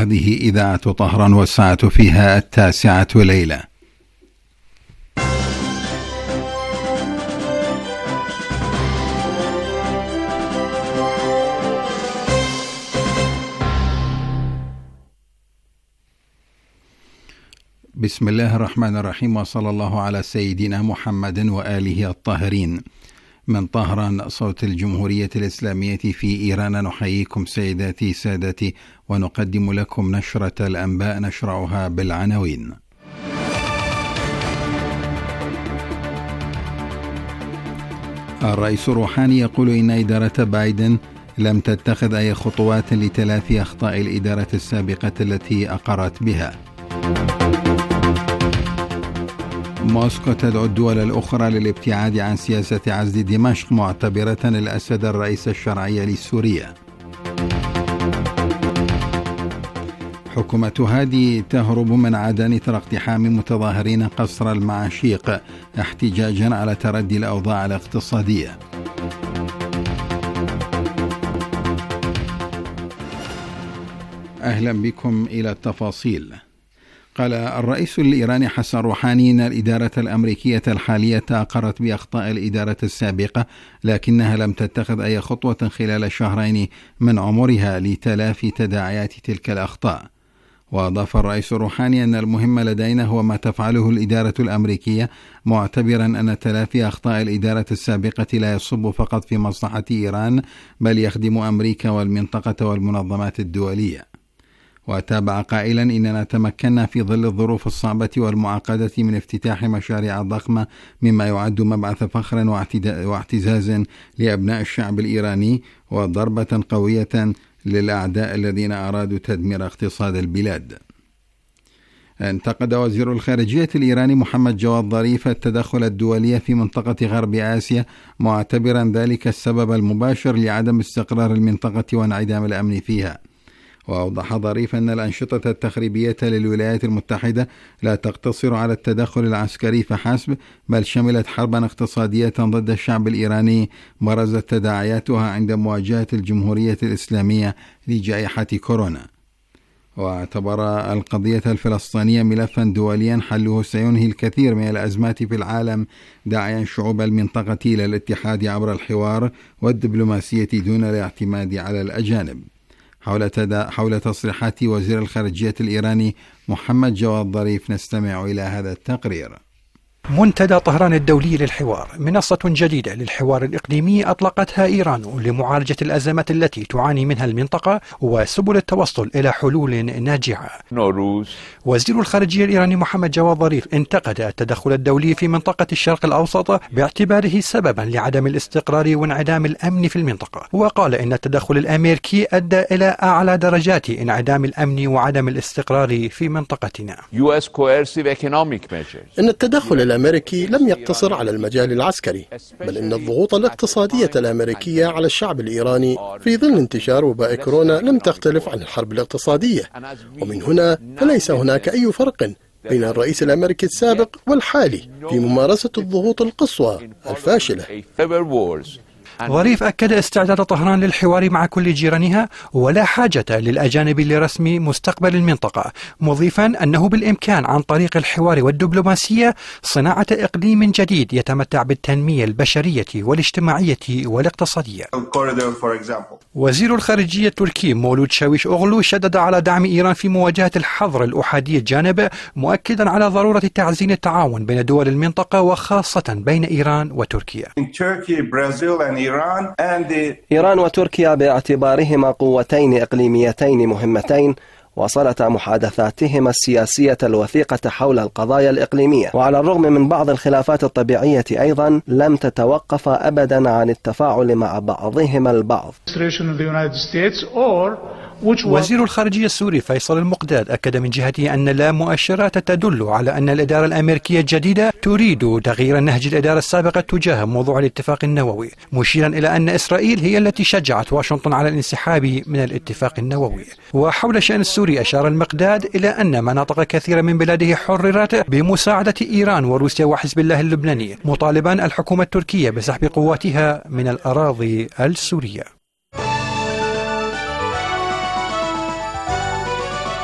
هذه إذاعة طهران والساعة فيها 9:00 ليلة. بسم الله الرحمن الرحيم، وصلى الله على سيدنا محمد وآله الطاهرين. من طهران صوت الجمهورية الإسلامية في إيران، نحييكم سيداتي سادتي، ونقدم لكم نشرة الأنباء نشرعها بالعناوين. الرئيس الروحاني يقول إن إدارة بايدن لم تتخذ أي خطوات لتلافي أخطاء الإدارة السابقة التي أقرت بها. موسكو تدعو الدول الأخرى للابتعاد عن سياسة عزل دمشق، معتبرة الأسد الرئيس الشرعي لسوريا. حكومة هادي تهرب من عدن إثر اقتحام متظاهرين قصر المعاشيق احتجاجا على تردي الأوضاع الاقتصادية. أهلا بكم إلى التفاصيل. قال الرئيس الإيراني حسن روحاني إن الإدارة الأمريكية الحالية أقرت بأخطاء الإدارة السابقة، لكنها لم تتخذ أي خطوة خلال الشهرين من عمرها لتلافي تداعيات تلك الأخطاء. وأضاف الرئيس الروحاني أن المهم لدينا هو ما تفعله الإدارة الأمريكية، معتبرا أن تلافي أخطاء الإدارة السابقة لا يصب فقط في مصلحة إيران، بل يخدم أمريكا والمنطقة والمنظمات الدولية. وتابع قائلا إننا تمكنا في ظل الظروف الصعبة والمعقدة من افتتاح مشاريع ضخمة، مما يعد مبعث فخر واعتزاز لأبناء الشعب الإيراني، وضربة قوية للأعداء الذين أرادوا تدمير اقتصاد البلاد. انتقد وزير الخارجية الإيراني محمد جواد ظريف التدخل الدولي في منطقة غرب آسيا، معتبرا ذلك السبب المباشر لعدم استقرار المنطقة وانعدام الأمن فيها. وأوضح ظريف أن الأنشطة التخريبية للولايات المتحدة لا تقتصر على التدخل العسكري فحسب، بل شملت حربا اقتصادية ضد الشعب الإيراني برزت تداعياتها عند مواجهة الجمهورية الإسلامية لجائحة كورونا. واعتبر القضية الفلسطينية ملفا دوليا حله سينهي الكثير من الأزمات في العالم، داعيا شعوب المنطقة إلى الاتحاد عبر الحوار والدبلوماسية دون الاعتماد على الأجانب. حول تصريحات وزير الخارجية الإيراني محمد جواد ظريف نستمع إلى هذا التقرير. منتدى طهران الدولي للحوار، منصة جديدة للحوار الإقليمي أطلقتها إيران لمعالجة الأزمات التي تعاني منها المنطقة وسبل التوصل إلى حلول ناجعة. وزير الخارجية الإيراني محمد جواد ظريف انتقد التدخل الدولي في منطقة الشرق الأوسط باعتباره سببا لعدم الاستقرار وانعدام الأمن في المنطقة، وقال إن التدخل الأمريكي أدى إلى أعلى درجات انعدام الأمن وعدم الاستقرار في منطقتنا. إن التدخل الأمريكي لم يقتصر على المجال العسكري، بل إن الضغوط الاقتصادية الأمريكية على الشعب الإيراني في ظل انتشار وباء كورونا لم تختلف عن الحرب الاقتصادية، ومن هنا فليس هناك أي فرق بين الرئيس الأمريكي السابق والحالي في ممارسة الضغوط القصوى الفاشلة. ظريف أكد استعداد طهران للحوار مع كل جيرانها ولا حاجة للأجانب لرسم مستقبل المنطقة، مضيفا أنه بالإمكان عن طريق الحوار والدبلوماسية صناعة إقليم جديد يتمتع بالتنمية البشرية والاجتماعية والاقتصادية. وزير الخارجية التركي مولود شاويش أوغلو شدد على دعم إيران في مواجهة الحظر الأحادي الجانب، مؤكدا على ضرورة تعزيز التعاون بين دول المنطقة وخاصة بين إيران وتركيا. إيران وتركيا باعتبارهما قوتين إقليميتين مهمتين، وصلت محادثاتهما السياسية الوثيقة حول القضايا الإقليمية، وعلى الرغم من بعض الخلافات الطبيعية أيضا لم تتوقف أبدا عن التفاعل مع بعضهما البعض. وزير الخارجية السوري فيصل المقداد أكد من جهته أن لا مؤشرات تدل على أن الإدارة الأمريكية الجديدة تريد تغيير نهج الإدارة السابقة تجاه موضوع الاتفاق النووي، مشيرا إلى أن إسرائيل هي التي شجعت واشنطن على الانسحاب من الاتفاق النووي. وحول الشأن السوري أشار المقداد إلى أن مناطق كثيرة من بلاده حررت بمساعدة إيران وروسيا وحزب الله اللبناني، مطالبا الحكومة التركية بسحب قواتها من الأراضي السورية.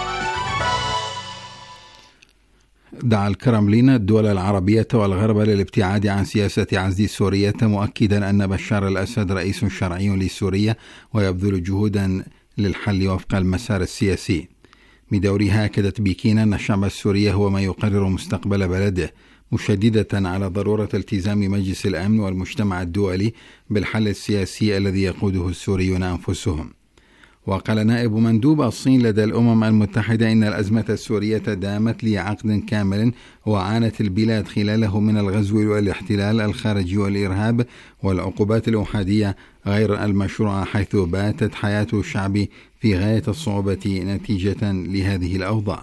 دعا الكرملين الدول العربية والغرب للابتعاد عن سياسة عزل سوريا، مؤكدا أن بشار الأسد رئيس شرعي لسوريا ويبذل جهودا للحل وفق المسار السياسي. بدورها أكدت بكين أن الشعب السوري هو من يقرر مستقبل بلده، مشددة على ضرورة التزام مجلس الأمن والمجتمع الدولي بالحل السياسي الذي يقوده السوريون أنفسهم. وقال نائب مندوب الصين لدى الأمم المتحدة إن الأزمة السورية دامت لعقد كامل وعانت البلاد خلاله من الغزو والاحتلال الخارجي والإرهاب والعقوبات الأحادية غير المشروعة، حيث باتت حياة الشعب في غاية الصعوبة نتيجة لهذه الأوضاع.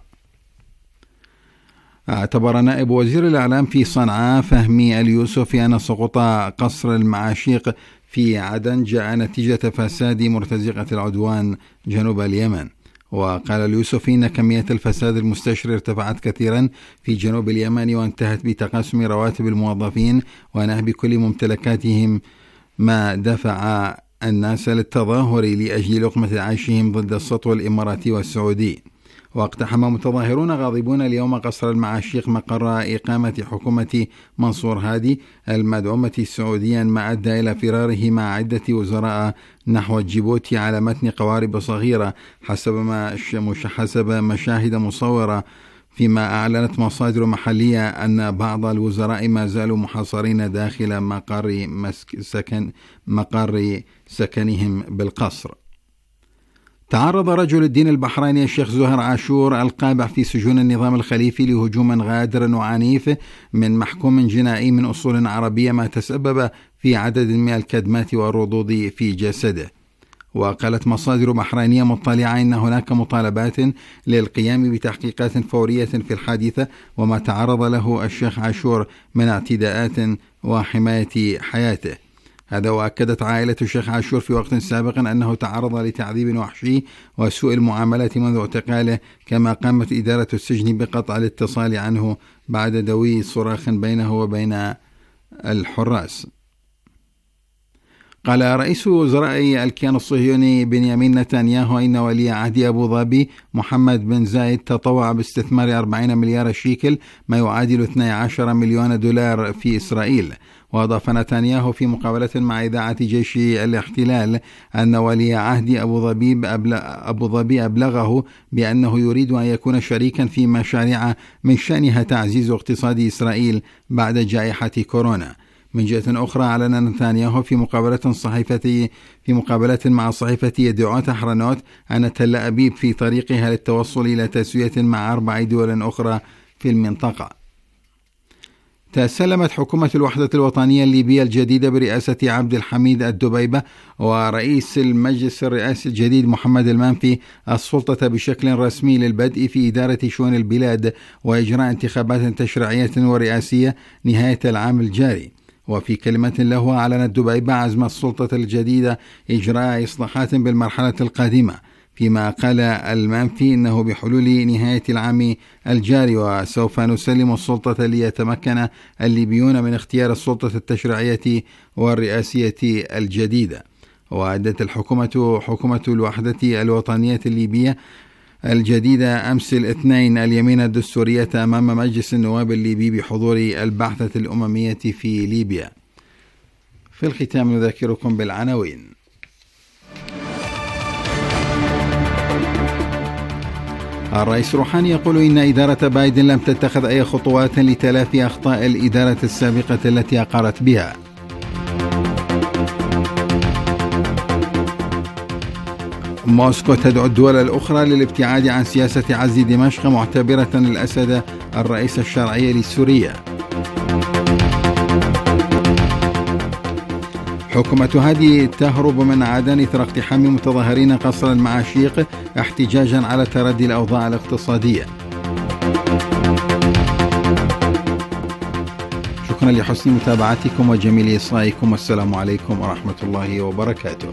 اعتبر نائب وزير الإعلام في صنعاء فهمي اليوسفي أن سقوط قصر المعاشيق في عدن جاء نتيجة فساد مرتزقة العدوان جنوب اليمن. وقال اليوسفي إن كمية الفساد المستشري ارتفعت كثيرا في جنوب اليمن وانتهت بتقاسم رواتب الموظفين ونهب كل ممتلكاتهم، ما دفع الناس للتظاهر لأجل لقمة عيشهم ضد السطو الإماراتي والسعودي. واقتحم متظاهرون غاضبون اليوم قصر المعاشيق مقر إقامة حكومة منصور هادي المدعومة سعوديا، ما أدى إلى فراره مع عدة وزراء نحو جيبوتي على متن قوارب صغيرة حسب مشاهد مصورة، فيما أعلنت مصادر محلية أن بعض الوزراء ما زالوا محاصرين داخل مقر سكنهم بالقصر. تعرض رجل الدين البحريني الشيخ زهر عاشور القابع في سجون النظام الخليفي لهجوم غادر وعنيف من محكوم جنائي من أصول عربية، ما تسبب في عدد من الكدمات والرضوض في جسده. وقالت مصادر بحرينية مطلعة إن هناك مطالبات للقيام بتحقيقات فورية في الحادثة وما تعرض له الشيخ عاشور من اعتداءات وحماية حياته. هذا وأكدت عائلة الشيخ عاشور في وقت سابق أنه تعرض لتعذيب وحشي وسوء المعاملة منذ اعتقاله، كما قامت إدارة السجن بقطع الاتصال عنه بعد دوي صراخ بينه وبين الحراس. قال رئيس وزراء الكيان الصهيوني بنيامين نتنياهو إن ولي عهد أبو ظبي محمد بن زايد تطوع باستثمار 40 مليار شيكل، ما يعادل 12 مليون دولار في إسرائيل. وأضاف نتنياهو في مقابلة مع إذاعة جيش الاحتلال أن ولي عهد أبو ظبي أبلغه بأنه يريد أن يكون شريكا في مشاريع من شأنها تعزيز اقتصاد إسرائيل بعد جائحة كورونا. من جهة أخرى أعلن نتنياهو في مقابلة مع صحيفة يدعوت أحرنوت أن تل أبيب في طريقها للتوصل إلى تسوية مع 4 دول أخرى في المنطقة. تسلمت حكومة الوحدة الوطنية الليبية الجديدة برئاسة عبد الحميد الدبيبة ورئيس المجلس الرئاسي الجديد محمد المنفي السلطة بشكل رسمي للبدء في إدارة شؤون البلاد وإجراء انتخابات تشريعية ورئاسية نهاية العام الجاري. وفي كلمة له أعلنت دبيبة عزم السلطة الجديدة إجراء إصلاحات بالمرحلة القادمة، فيما قال المنفي إنه بحلول نهاية العام الجاري وسوف نسلم السلطة ليتمكن الليبيون من اختيار السلطة التشريعية والرئاسية الجديدة. وأدت حكومة الوحدة الوطنية الليبية الجديدة أمس الاثنين اليمين الدستورية أمام مجلس النواب الليبي بحضور البعثة الأممية في ليبيا. في الختام نذكركم بالعناوين. الرئيس روحاني يقول إن إدارة بايدن لم تتخذ أي خطوات لتلافي أخطاء الإدارة السابقة التي أقرت بها. موسكو تدعو الدول الأخرى للابتعاد عن سياسة عزل دمشق معتبرة الأسد الرئيس الشرعي لسوريا. حكومة هادي تهرب من عدن إثر اقتحام متظاهرين قصر المعاشيق احتجاجا على تردي الأوضاع الاقتصادية. شكرا لحسن متابعتكم وجميل إصغائكم، والسلام عليكم ورحمة الله وبركاته.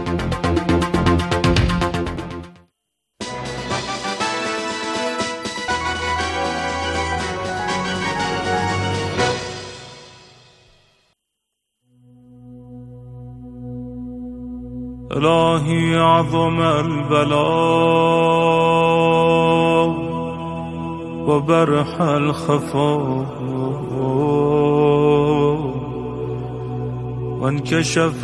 إلهي عظم البلاء وبرح الخفاء وانكشف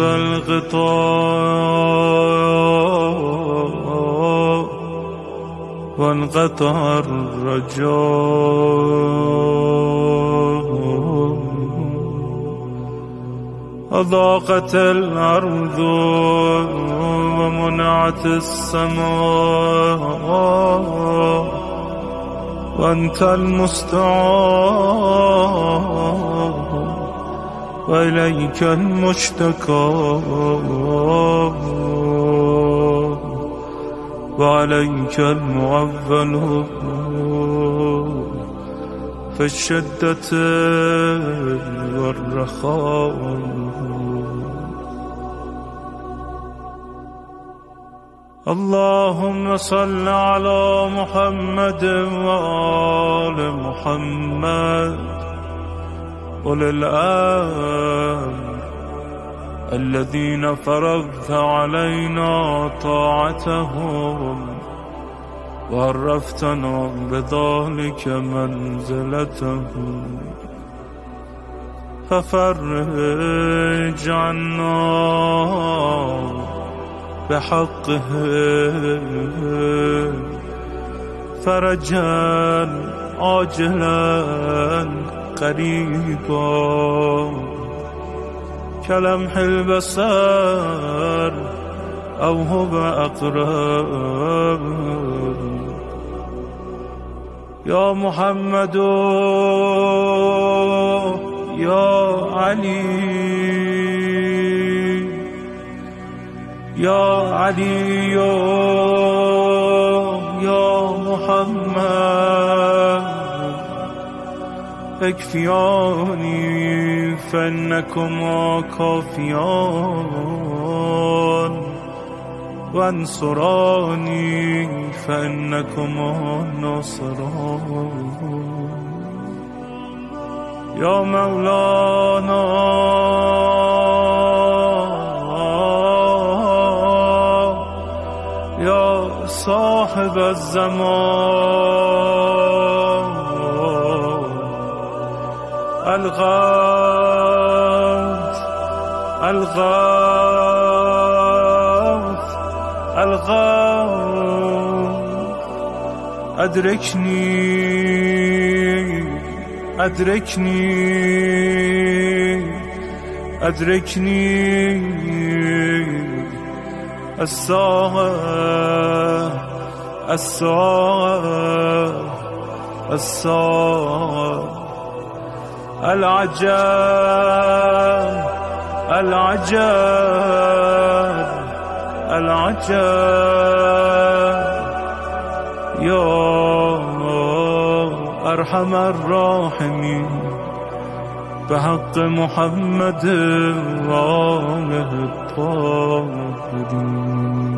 الغطاء وانقطع الرجاء أضاقت الأرض ومنعت السماء وأنت المستعان وإليك المشتكى وعليك المعول في الشدة والرخاء. اللهم صل على محمد وآل محمد أولي الأمر الذين فرضت علينا طاعتهم وعرفتنا بذلك منزلتهم، ففرج عنا بحقه فرجا عاجلا قريبا كلمح البصر أو هو أقرب. يا محمد يا علي يا علي يا محمد اكفياني فإنكما كافيان وانصراني فإنكما ناصران. يا مولانا يا صاحب الزمان الغوث الغوث الغوث أدركني أدركني أدركني الساعة الساعة الساعة العجاب العجاب العجاب. يا أرحم الراحمين بحق محمد وآله الطاهرين.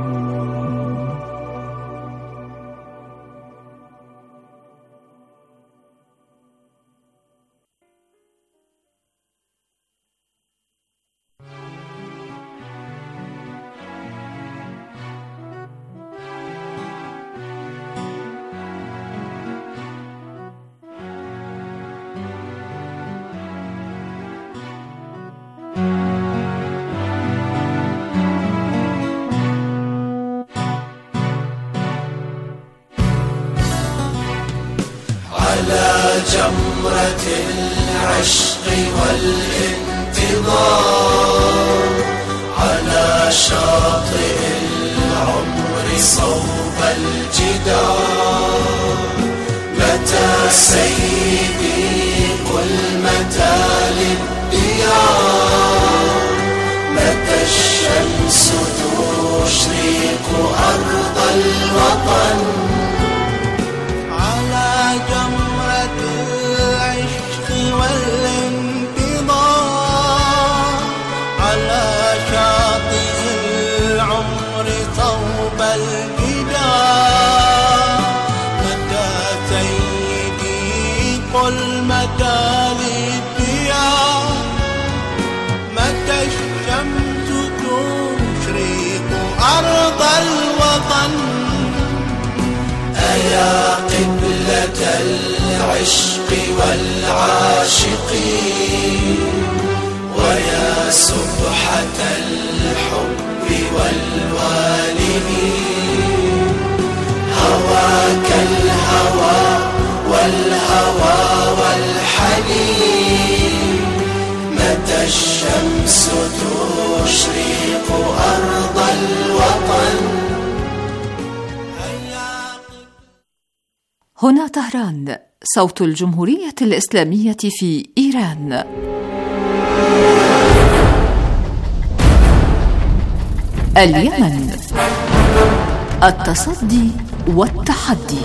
جمرة العشق والانتظار على شاطئ العمر صوب الجدار. متى سيدي قل متى للديار، متى الشمس تشرق أرض الوطن. على جمرة العشق والانتظار على شاطئ العمر صوب الجدار. متى سيدي قل متى للديار، متى الشمس تشرق أرض الوطن. أيا قبلة العشق والعاشقين ويا سبحة الحب والوالدين هواك الهوى والهوى والحنين متى الشمس تشرق أرض الوطن. هنا طهران، صوت الجمهورية الإسلامية في إيران. اليمن، التصدي والتحدي.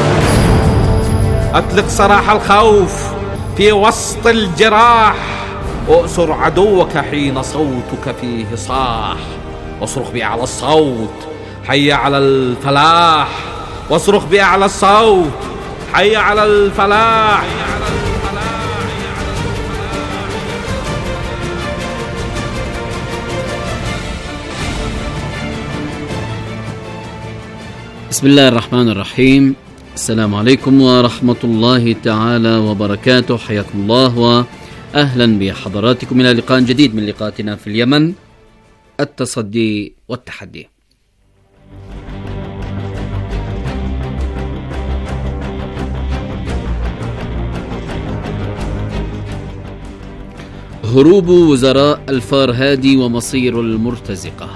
أطلق سراح الخوف في وسط الجراح، أؤسر عدوك حين صوتك فيه صاح، واصرخ بأعلى الصوت حي على الفلاح، واصرخ بأعلى الصوت حي على الفلاح. بسم الله الرحمن الرحيم. السلام عليكم ورحمة الله تعالى وبركاته. حياكم الله وأهلا بحضراتكم إلى لقاء جديد من لقاءاتنا في اليمن، التصدي والتحدي. هروب وزراء الفارهادي ومصير المرتزقة.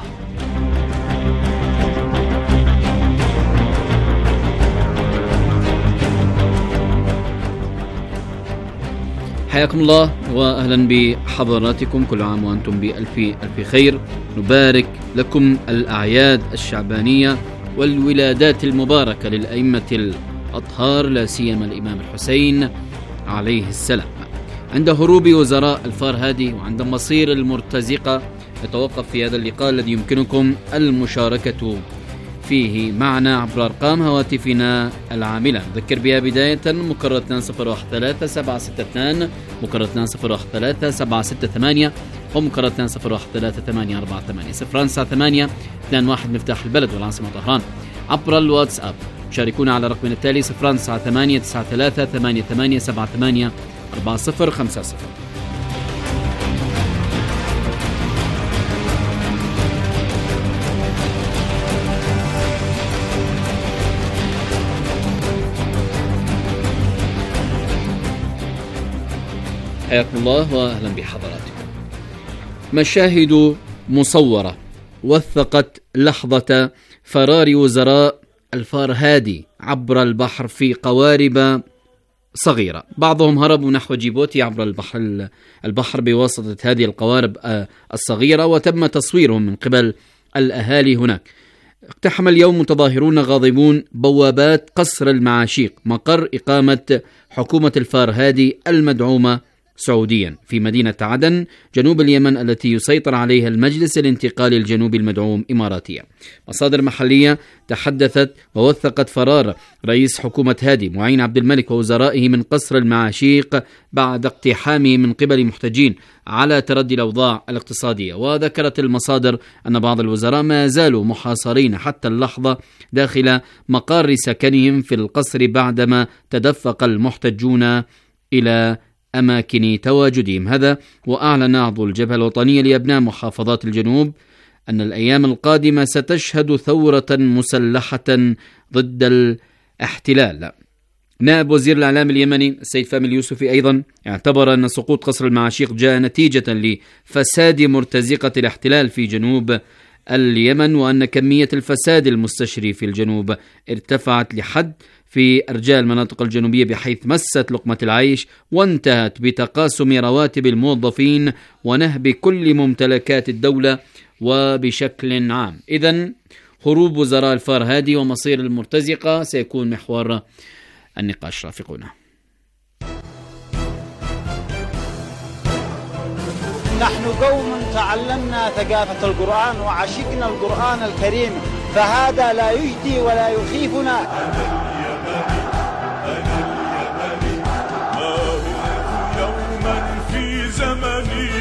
حياكم الله وأهلا بحضراتكم، كل عام وأنتم بألف خير. نبارك لكم الأعياد الشعبانية والولادات المباركة للأئمة الأطهار، لا سيما الإمام الحسين عليه السلام. عند هروب وزراء الفارهادي وعند مصير المرتزقة نتوقف في هذا اللقاء الذي يمكنكم المشاركة فيه معنا عبر أرقام هواتفنا العاملة. نذكر بها بداية مكررة 01762 مكررة 01768 ومكررة 0133848 فرنسا 821 مفتاح البلد والعاصمة طهران. عبر الواتساب شاركونا على رقمنا التالي 0989388784050. حياكم الله وأهلا بحضراتكم. مشاهد مصورة وثقت لحظة فرار وزراء الفارهادي عبر البحر في قوارب صغيرة. بعضهم هربوا نحو جيبوتي عبر البحر بواسطة هذه القوارب الصغيرة، وتم تصويرهم من قبل الأهالي هناك. اقتحم اليوم متظاهرون غاضبون بوابات قصر المعاشيق، مقر إقامة حكومة الفارهادي المدعومة سعوديا في مدينة عدن جنوب اليمن التي يسيطر عليها المجلس الانتقالي الجنوبي المدعوم إماراتيا. مصادر محلية تحدثت ووثقت فرار رئيس حكومة هادي معين عبد الملك ووزرائه من قصر المعاشيق بعد اقتحامه من قبل محتجين على تردي الأوضاع الاقتصادية. وذكرت المصادر أن بعض الوزراء ما زالوا محاصرين حتى اللحظة داخل مقار سكنهم في القصر بعدما تدفق المحتجون إلى أماكن تواجدهم. هذا وأعلن عضو الجبهة الوطنية لأبناء محافظات الجنوب أن الأيام القادمة ستشهد ثورة مسلحة ضد الاحتلال. نائب وزير الإعلام اليمني السيد فهمي اليوسفي أيضا اعتبر أن سقوط قصر المعاشيق جاء نتيجة لفساد مرتزقة الاحتلال في جنوب اليمن، وأن كمية الفساد المستشري في الجنوب ارتفعت لحد في أرجاء المناطق الجنوبية بحيث مست لقمة العيش وانتهت بتقاسم رواتب الموظفين ونهب كل ممتلكات الدولة وبشكل عام. إذن هروب وزراء الفارهادي ومصير المرتزقة سيكون محور النقاش. رافقونا. نحن قوم تعلمنا ثقافة القرآن وعشقنا القرآن الكريم، فهذا لا يجدي ولا يخيفنا. يوما في زمني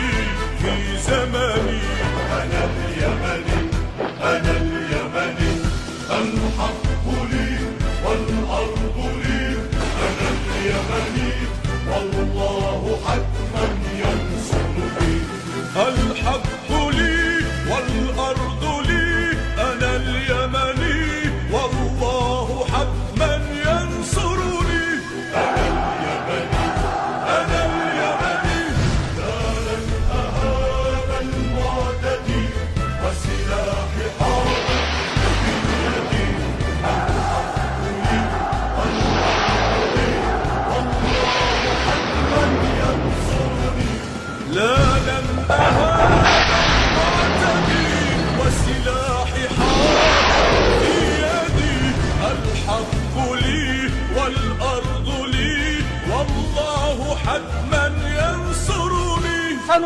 أنا اليمني الحق لي والأرض لي أنا اليمني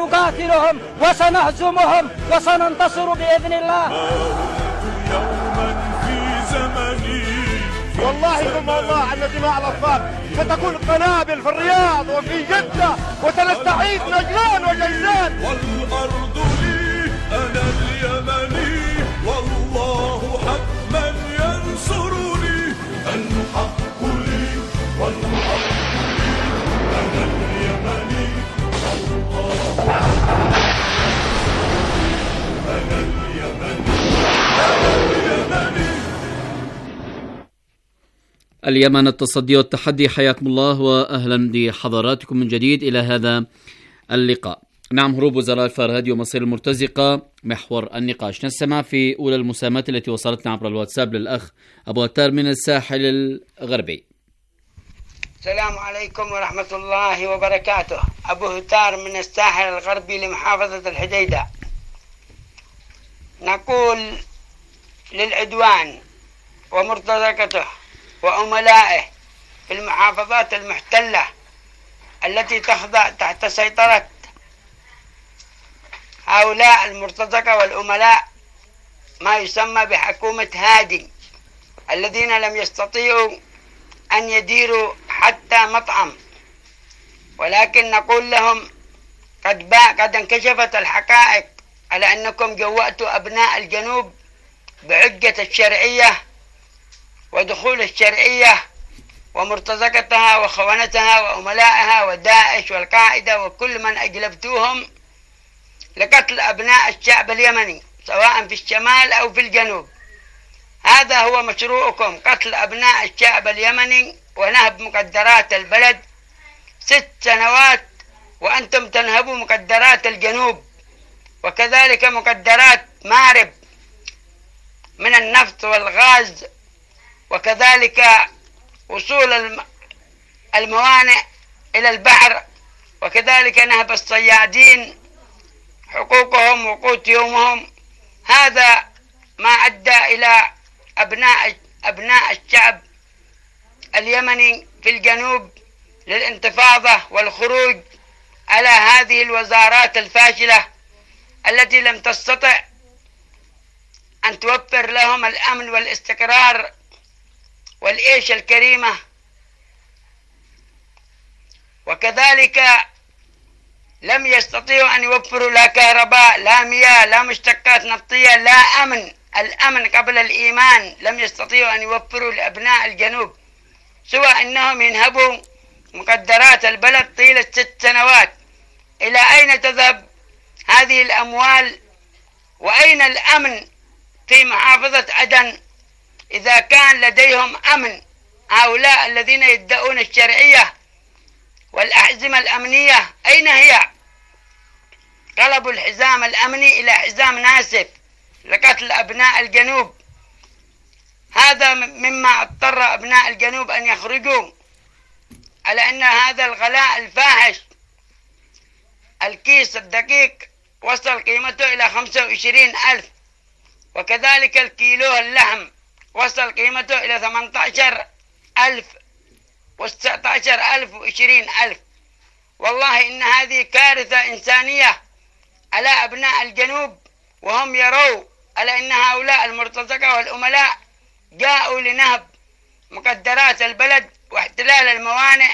سنقاتلهم وسنهزمهم وسننتصر بإذن الله. يوما في زمني والله ثم والله أن دماء الأطفال ستكون قنابل في الرياض وفي جدة وسنستعيد نجران وجيزان. والأرض لي أنا اليمني والله حتما ينصرني. الحق لي والحق لي أنا اليمني والله أنا اليمني أنا اليمني. اليمن التصدي والتحدي، حياكم الله وأهلا بحضراتكم من جديد إلى هذا اللقاء. نعم، هروب وزراء الفرهادي ومصير المرتزقة محور النقاش. نستمع في أولى المساهمات التي وصلتنا عبر الواتساب للأخ أبو هتار من الساحل الغربي. السلام عليكم ورحمة الله وبركاته. أبو هتار من الساحل الغربي لمحافظة الحديدة. نقول للعدوان ومرتزقته وعملائه في المحافظات المحتلة التي تخضع تحت سيطرة هؤلاء المرتزقة والعملاء ما يسمى بحكومة هادي، الذين لم يستطيعوا أن يديروا حتى مطعم، ولكن نقول لهم قد انكشفت الحقائق على أنكم جوأتوا أبناء الجنوب بحجة الشرعية ودخول الشرعية ومرتزقتها وخونتها وعملائها وداعش والقاعدة وكل من أجلبتوهم لقتل أبناء الشعب اليمني سواء في الشمال أو في الجنوب. هذا هو مشروعكم، قتل أبناء الشعب اليمني ونهب مقدرات البلد 6 سنوات، وأنتم تنهبوا مقدرات الجنوب وكذلك مقدرات مارب من النفط والغاز، وكذلك وصول الموانئ إلى البحر، وكذلك نهب الصيادين حقوقهم وقوت يومهم. هذا ما أدى إلى أبناء الشعب اليمني في الجنوب للانتفاضة والخروج على هذه الوزارات الفاشلة التي لم تستطع أن توفر لهم الأمن والاستقرار والعيش الكريمة، وكذلك لم يستطيعوا أن يوفروا لا كهرباء لا مياه لا مشتقات نفطية لا أمن. الأمن قبل الإيمان لم يستطيعوا أن يوفروا لأبناء الجنوب، سوى أنهم ينهبوا مقدرات البلد طيلة 6 سنوات. إلى أين تذهب هذه الأموال؟ وأين الأمن في محافظة عدن إذا كان لديهم أمن؟ هؤلاء الذين يدعون الشرعية والأحزمة الأمنية أين هي؟ قلبوا الحزام الأمني إلى حزام ناسف لقتل أبناء الجنوب. هذا مما اضطر أبناء الجنوب أن يخرجوا، على أن هذا الغلاء الفاحش. الكيس الدقيق وصل قيمته إلى 25,000، وكذلك الكيلو اللحم وصل قيمته إلى 18,000 و19,000 و20,000. والله إن هذه كارثة إنسانية على أبناء الجنوب، وهم يروا على أن هؤلاء المرتزقة والأملاء جاءوا لنهب مقدرات البلد واحتلال الموانئ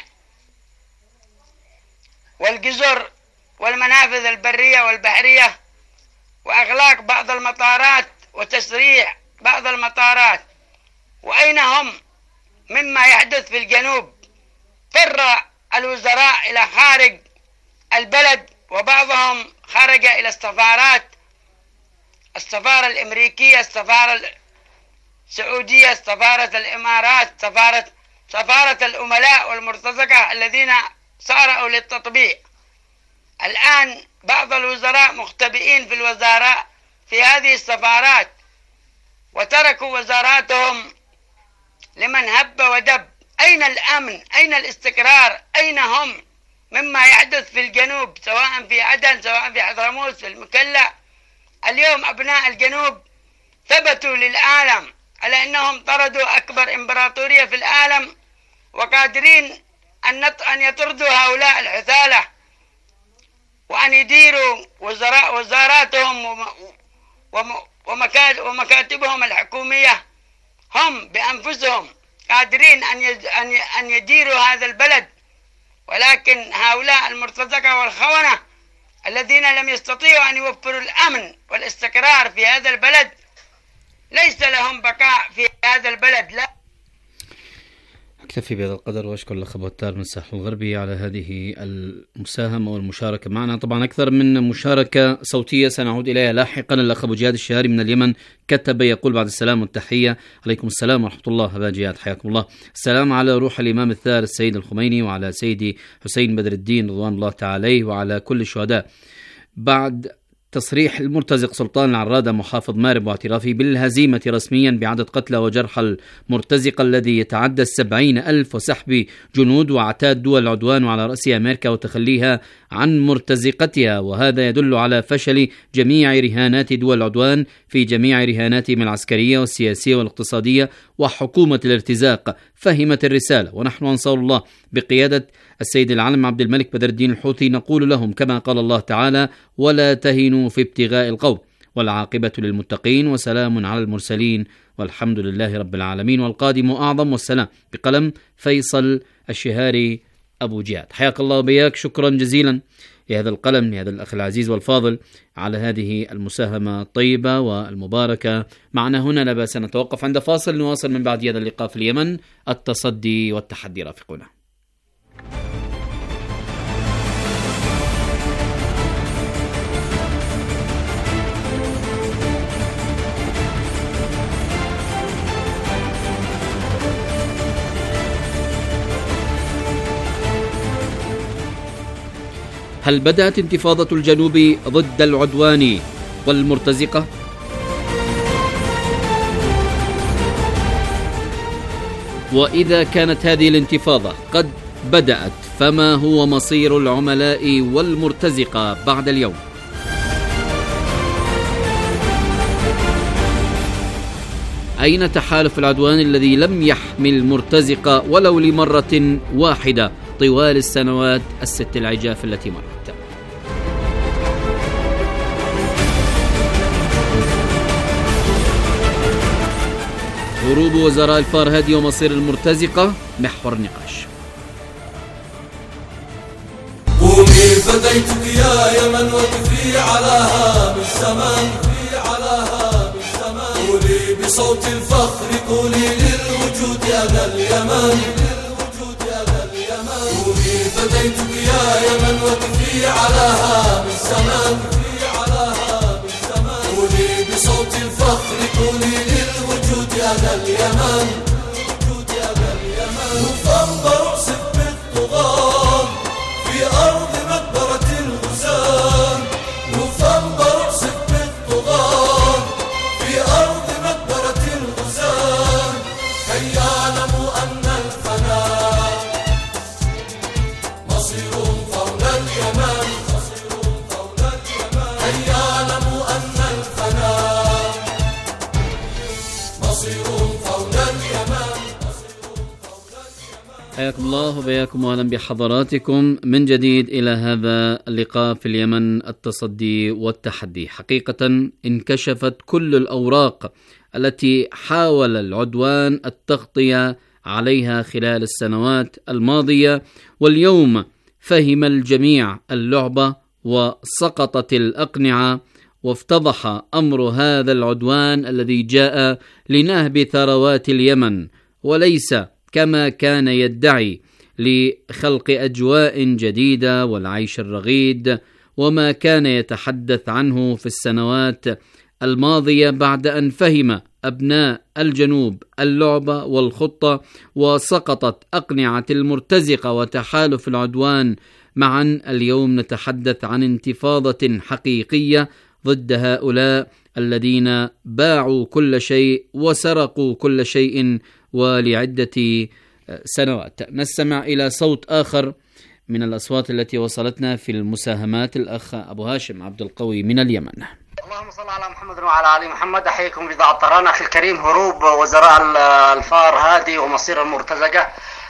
والجزر والمنافذ البرية والبحرية وإغلاق بعض المطارات وتسريع بعض المطارات. وأين هم مما يحدث في الجنوب؟ فر الوزراء إلى خارج البلد، وبعضهم خرج إلى السفارات، السفارة الأمريكية، السفارة السعودية، سفارة الإمارات، سفارة الأملاء والمرتزقة الذين صاروا للتطبيع. الآن بعض الوزراء مختبئين في الوزارة في هذه السفارات، وتركوا وزاراتهم لمن هب ودب. أين الأمن؟ أين الاستقرار؟ أين هم مما يحدث في الجنوب، سواء في عدن سواء في حضرموت في المكلا؟ اليوم أبناء الجنوب ثبتوا للعالم على أنهم طردوا أكبر إمبراطورية في العالم، وقادرين أن يطردوا هؤلاء العثالة وأن يديروا وزاراتهم ومكاتبهم الحكومية هم بأنفسهم قادرين أن يديروا هذا البلد، ولكن هؤلاء المرتزقة والخونة الذين لم يستطيعوا أن يوفروا الأمن والاستقرار في هذا البلد ليس لهم بقاء في هذا البلد. لا أكتفي بهذا القدر، وأشكر الأخ أبو عتار من الساحل الغربي على هذه المساهمة والمشاركة معنا. طبعا أكثر من مشاركة صوتية سنعود إليها لاحقا. الأخ أبو جهاد الشهاري من اليمن كتب يقول: بعد السلام والتحية، عليكم السلام ورحمة الله. أبا جهاد حياكم الله. السلام على روح الإمام الثالث السيد الخميني، وعلى سيدي حسين بدر الدين رضوان الله تعالى عليه، وعلى كل الشهداء. بعد تصريح المرتزق سلطان العرادة محافظ مارب واعترافه بالهزيمة رسميا بعدد قتلى وجرحى المرتزقة الذي يتعدى 70,000 وسحب جنود وعتاد دول العدوان وعلى رأسها أمريكا وتخليها عن مرتزقتها، وهذا يدل على فشل جميع رهانات دول العدوان في جميع رهاناتهم العسكرية والسياسية والاقتصادية، وحكومة الارتزاق فهمت الرسالة، ونحن أنصار الله بقيادة السيد العلم عبد الملك بدر الدين الحوثي نقول لهم كما قال الله تعالى: ولا تهنوا في ابتغاء القوم والعاقبة للمتقين وسلام على المرسلين والحمد لله رب العالمين والقادم أعظم. والسلام. بقلم فيصل الشهاري أبو جهاد. حياك الله وبياك، شكرا جزيلا لهذا القلم، لهذا الأخ العزيز والفاضل، على هذه المساهمة الطيبة والمباركة معنا. هنا لا بأس نتوقف عند فاصل، نواصل من بعد هذا اللقاء في اليمن، التصدي والتحدي. رافقونا. هل بدأت انتفاضة الجنوب ضد العدوان والمرتزقة؟ وإذا كانت هذه الانتفاضة قد بدأت، فما هو مصير العملاء والمرتزقة بعد اليوم؟ أين تحالف العدوان الذي لم يحمي المرتزقة ولو لمرة واحدة طوال السنوات الست العجاف التي مرت؟ هروب وزراء الفارهادي ومصير المرتزقة محور النقاش. قومي فديتك يا يمن وقفي على هام الزمان، قولي بصوت الفخر، قولي للوجود أنا اليمن، قومي فديتك يا يمن وقفي على هام الزمان، قولي بصوت الفخر، قولي للوجود أنا اليمن، نوفمبر أعصف بالطغاة في أرض مقبرة الغزاة، نوفمبر أعصف بالطغاة في أرض مقبرة الغزاة، كي يعلموا أن الفناء مصير فول اليمن، كي يعلموا أن الفناء مصير فول اليمن. حياكم الله وبياكم واهلا بحضراتكم من جديد الى هذا اللقاء في اليمن، التصدي والتحدي. حقيقة انكشفت كل الاوراق التي حاول العدوان التغطية عليها خلال السنوات الماضية، واليوم فهم الجميع اللعبة وسقطت الأقنعة، وافتضح أمر هذا العدوان الذي جاء لنهب ثروات اليمن، وليس كما كان يدعي لخلق أجواء جديدة والعيش الرغيد، وما كان يتحدث عنه في السنوات الماضية بعد أن فهم أبناء الجنوب اللعبة والخطة، وسقطت أقنعة المرتزقة وتحالف العدوان معا. اليوم نتحدث عن انتفاضة حقيقية ضد هؤلاء الذين باعوا كل شيء وسرقوا كل شيء ولعدة سنوات. نستمع إلى صوت آخر من الأصوات التي وصلتنا في المساهمات. الأخ أبو هاشم عبد القوي من اليمن. اللهم صل على محمد وعلى آل محمد. أحييكم بإذاعة طهران. أخي الكريم، هروب وزراء الفارهادي ومصير المرتزقة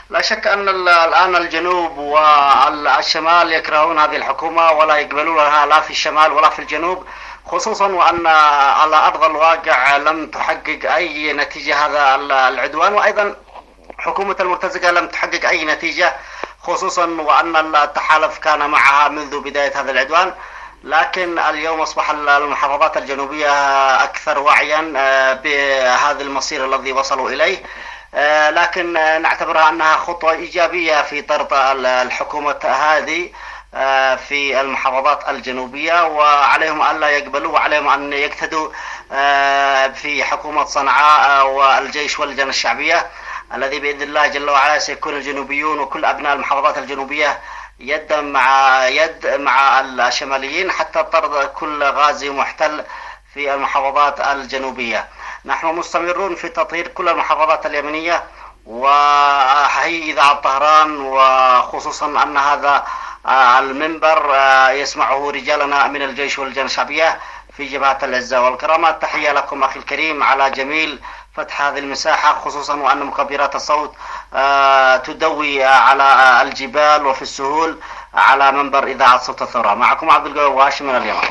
لا شك أن الآن الجنوب والشمال يكرهون هذه الحكومة ولا يقبلونها لا في الشمال ولا في الجنوب، خصوصا وأن على أرض الواقع لم تحقق أي نتيجة هذا العدوان، وأيضا حكومة المرتزقة لم تحقق أي نتيجة، خصوصا وأن التحالف كان معها منذ بداية هذا العدوان. لكن اليوم أصبح المحافظات الجنوبية أكثر وعيا بهذا المصير الذي وصلوا إليه، لكن نعتبرها أنها خطوة إيجابية في طرد الحكومة هذه في المحافظات الجنوبية، وعليهم أن لا يقبلوا وعليهم أن يقتدوا في حكومة صنعاء والجيش واللجنة الشعبية الذي بإذن الله جل وعلا سيكون الجنوبيون وكل أبناء المحافظات الجنوبية يدا مع يد مع الشماليين حتى طرد كل غازي محتل في المحافظات الجنوبية. نحن مستمرون في تطهير كل المحافظات اليمنية، وهي إذاعة طهران، وخصوصا أن هذا المنبر يسمعه رجالنا من الجيش واللجنة الشعبية في جبهة العزة والكرامة. تحية لكم أخي الكريم على جميل فتح هذه المساحة، خصوصا وأن مكبرات الصوت تدوي على الجبال وفي السهول على منبر إذاعة صوت الثورة. معكم عبد القوي وهاشم من اليمن.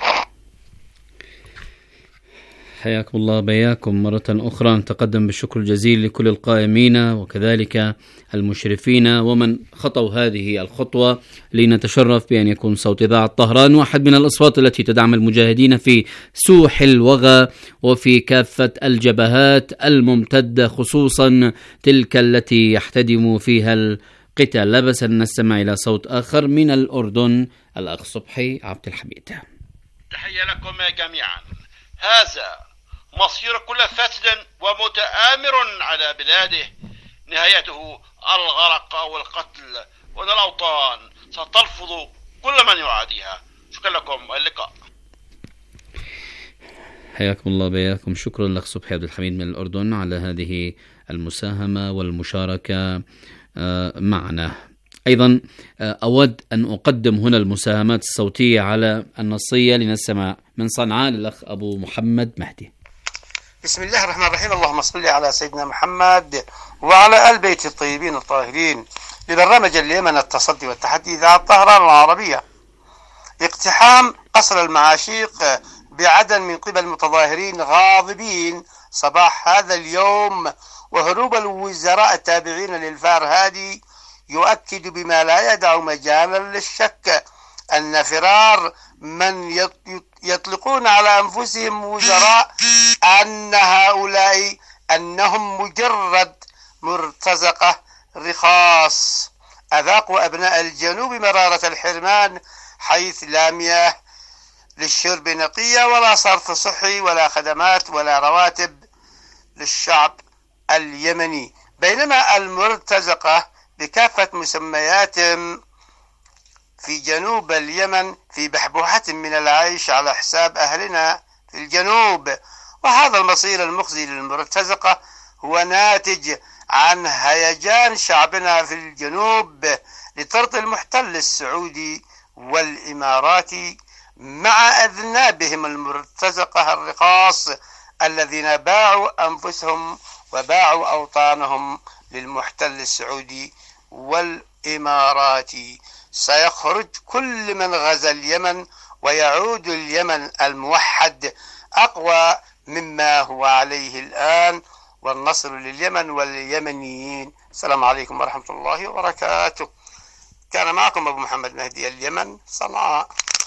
حياكم الله بياكم مرة أخرى. نتقدم بالشكر الجزيل لكل القائمين وكذلك المشرفين ومن خطوا هذه الخطوة لنتشرف بأن يكون صوت إذاعة طهران واحد من الأصوات التي تدعم المجاهدين في سوح الوغى وفي كافة الجبهات الممتدة، خصوصا تلك التي يحتدم فيها القتال. لا بأس أن نستمع إلى صوت آخر من الأردن، الأخ صبحي عبد الحميد. تحية لكم جميعا. هذا مصير كل فاسد ومتآمر على بلاده، نهايته الغرق والقتل، وأن الأوطان ستلفظ كل من يعاديها. شكرا لكم واللقاء. حياكم الله بياكم. شكرا لك صبحي عبد الحميد من الأردن على هذه المساهمة والمشاركة معنا. أيضا أود أن أقدم هنا المساهمات الصوتية على النصية لنسمع من صنعاء للأخ أبو محمد مهدي. بسم الله الرحمن الرحيم. اللهم صل على سيدنا محمد وعلى آل بيت الطيبين الطاهرين. لبرنامج اليمن التصدي والتحدي إذاعة طهران العربية. اقتحام قصر المعاشيق بعدن من قبل متظاهرين غاضبين صباح هذا اليوم، وهروب الوزراء التابعين للفارهادي يؤكد بما لا يدع مجالا للشك أن فرار من يطلقون على أنفسهم وزراء أن هؤلاء أنهم مجرد مرتزقة رخاص. أذاقوا أبناء الجنوب مرارة الحرمان، حيث لا مياه للشرب نقية ولا صرف صحي ولا خدمات ولا رواتب للشعب اليمني، بينما المرتزقة بكافة مسمياتهم في جنوب اليمن في بحبوحة من العيش على حساب أهلنا في الجنوب. وهذا المصير المخزي للمرتزقة هو ناتج عن هيجان شعبنا في الجنوب لطرد المحتل السعودي والإماراتي مع أذنابهم المرتزقة الرخاص الذين باعوا أنفسهم وباعوا أوطانهم للمحتل السعودي والإماراتي. سيخرج كل من غزا اليمن ويعود اليمن الموحد أقوى مما هو عليه الآن، والنصر لليمن واليمنيين. السلام عليكم ورحمة الله وبركاته. كان معكم أبو محمد مهدي، اليمن، صنعاء.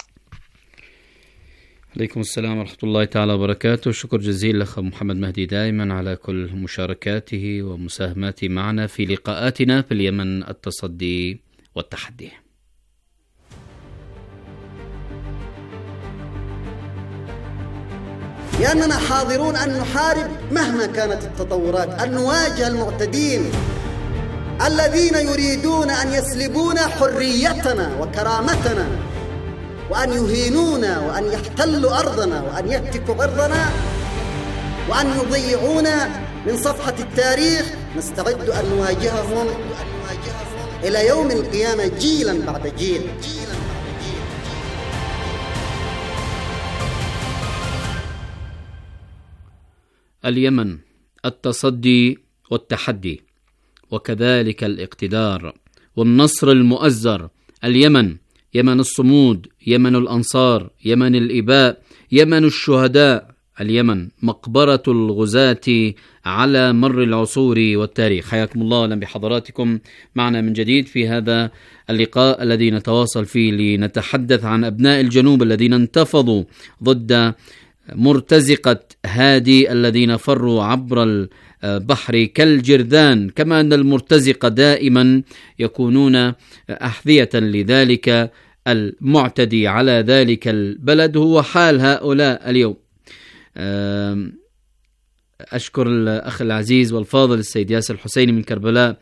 عليكم السلام ورحمة الله تعالى وبركاته. شكر جزيل لأخ محمد مهدي دائما على كل مشاركاته ومساهماته معنا في لقاءاتنا في اليمن التصدي والتحدي. لأننا حاضرون أن نحارب مهما كانت التطورات، أن نواجه المعتدين الذين يريدون أن يسلبونا حريتنا وكرامتنا، وأن يهينونا، وأن يحتلوا أرضنا، وأن يهتكوا أرضنا، وأن يضيعونا من صفحة التاريخ. نستعد أن نواجههم إلى يوم القيامة جيلا بعد جيل. اليمن التصدي والتحدي، وكذلك الاقتدار والنصر المؤزر. اليمن، يمن الصمود، يمن الأنصار، يمن الإباء، يمن الشهداء، اليمن مقبرة الغزاة على مر العصور والتاريخ. حياكم الله، أهلا بحضراتكم معنا من جديد في هذا اللقاء الذي نتواصل فيه لنتحدث عن أبناء الجنوب الذين انتفضوا ضد مرتزقة هادي الذين فروا عبر البحر كالجرذان، كما أن المرتزقة دائما يكونون أحذية لذلك المعتدي على ذلك البلد. هو حال هؤلاء اليوم. أشكر الأخ العزيز والفاضل السيد ياسر الحسيني من كربلاء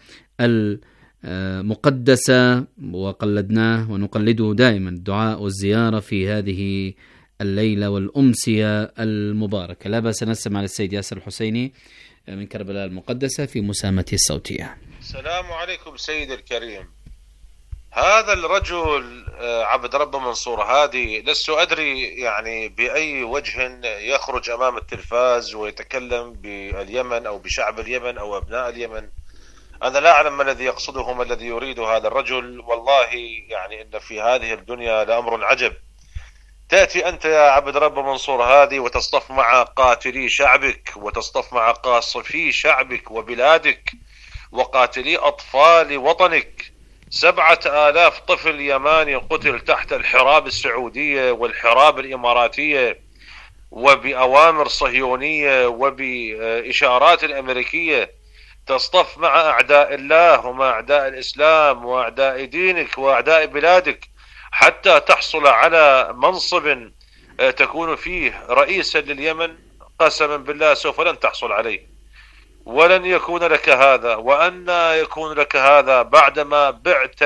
المقدسة، وقلدناه ونقلده دائما الدعاء والزيارة في هذه الليلة والأمسية المباركة. لا بأس نسمع للسيد ياسر الحسيني من كربلاء المقدسة في مساهمته الصوتية. السلام عليكم سيد الكريم. هذا الرجل عبد رب منصور هادي لست أدري يعني بأي وجه يخرج أمام التلفاز ويتكلم باليمن أو بشعب اليمن أو أبناء اليمن. أنا لا أعلم ما الذي يقصده، ما الذي يريد هذا الرجل. والله يعني إن في هذه الدنيا لأمر عجب. تأتي أنت يا عبد رب منصور هادي وتصطف مع قاتلي شعبك وتصطف مع قاصفي شعبك وبلادك وقاتلي أطفال وطنك. 7,000 طفل يماني قتل تحت الحراب السعودية والحراب الإماراتية وبأوامر صهيونية وبإشارات الأمريكية. تصطف مع أعداء الله ومع أعداء الإسلام وأعداء دينك وأعداء بلادك حتى تحصل على منصب تكون فيه رئيسا لليمن. قسما بالله سوف لن تحصل عليه ولن يكون لك هذا. وأن يكون لك هذا بعدما بعت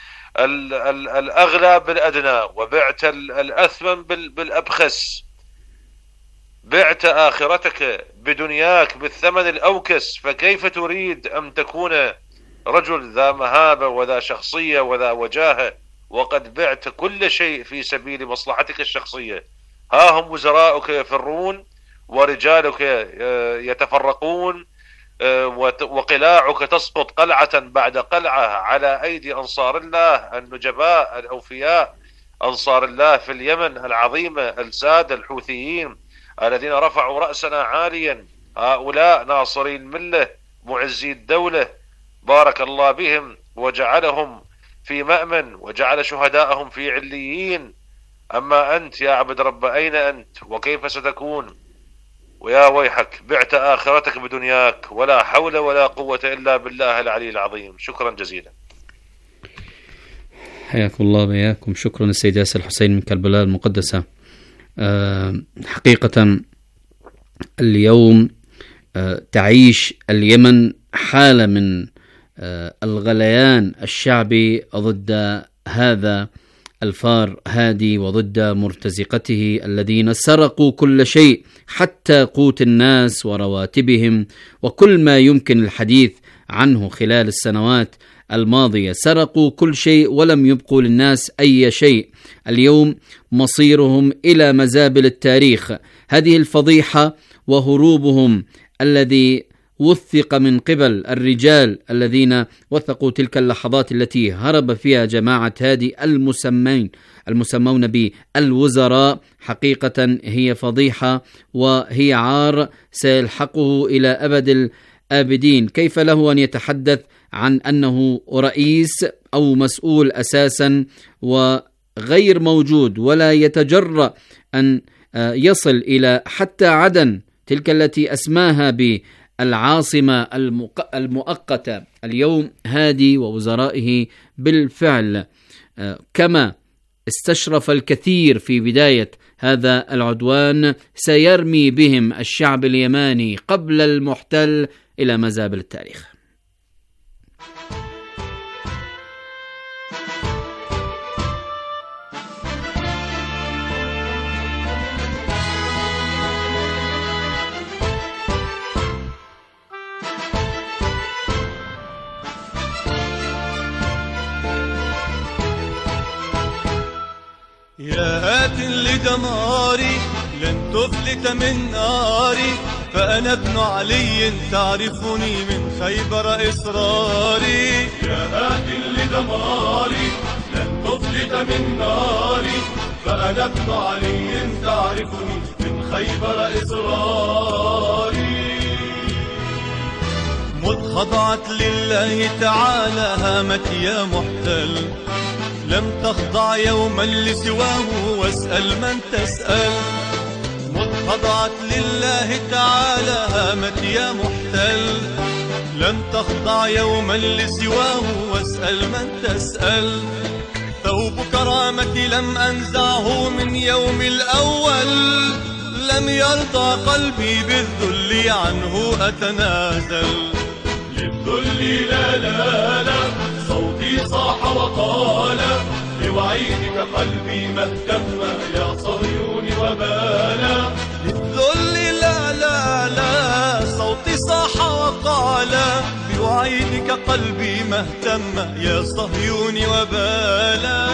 الأغلى بالأدنى وبعت الأثمن بالأبخس، بعت آخرتك بدنياك بالثمن الأوكس. فكيف تريد أن تكون رجل ذا مهابة وذا شخصية وذا وجاهة وقد بعت كل شيء في سبيل مصلحتك الشخصية؟ ها هم وزراؤك يفرون ورجالك يتفرقون وقلاعك تسقط قلعة بعد قلعة على أيدي أنصار الله النجباء الأوفياء، أنصار الله في اليمن العظيمة، السادة الحوثيين الذين رفعوا رأسنا عاليا. هؤلاء ناصري الملة معزي الدولة بارك الله بهم وجعلهم في مأمن وجعل شهداءهم في عليين. أما أنت يا عبد رب أين أنت وكيف ستكون؟ ويا ويحك بعت آخرتك بدنياك. ولا حول ولا قوة إلا بالله العلي العظيم. شكرا جزيلا. حياكم الله وياكم. شكرا السيد ياسر الحسين من كربلاء المقدسة. حقيقة اليوم تعيش اليمن حالة من الغليان الشعبي ضد هذا الفار هادي وضد مرتزقته الذين سرقوا كل شيء حتى قوت الناس ورواتبهم وكل ما يمكن الحديث عنه خلال السنوات الماضية. سرقوا كل شيء ولم يبقوا للناس أي شيء. اليوم مصيرهم إلى مزابل التاريخ. هذه الفضيحة وهروبهم الذي وثق من قبل الرجال الذين وثقوا تلك اللحظات التي هرب فيها جماعة هادي المسمون بالوزراء، حقيقة هي فضيحة وهي عار سيلحقه إلى أبد الآبدين. كيف له أن يتحدث عن أنه رئيس أو مسؤول أساسا وغير موجود ولا يتجرأ أن يصل إلى حتى عدن تلك التي أسماها بالعاصمة المؤقتة؟ اليوم هادي ووزرائه بالفعل كما استشرف الكثير في بداية هذا العدوان سيرمي بهم الشعب اليماني قبل المحتل إلى مزابل التاريخ. يا هات لدماري لن تفلت من ناري، فأنا ابن علي تعرفني من خيبر إصراري، يا آت لدماري لن تفلت من ناري، فأنا ابن علي تعرفني من خيبر إصراري. مذ خضعت لله تعالى هامت يا محتل، لم تخضع يوما لسواه واسأل من تسأل. مذ خضعت لله تعالى هامت يا محتل، لم تخضع يوما لسواه واسأل من تسأل. ثوب كرامتي لم أنزعه من يوم الأول، لم يرضى قلبي بالذل عنه أتنازل. للذل لا لا لا صوتي صاح وقال، بوعيدك قلبي ما اهتم يا صهيون وبالا. للذل لا لا لا صوتي صاح وقال، بوعيدك قلبي ما اهتم يا صهيون وبالا.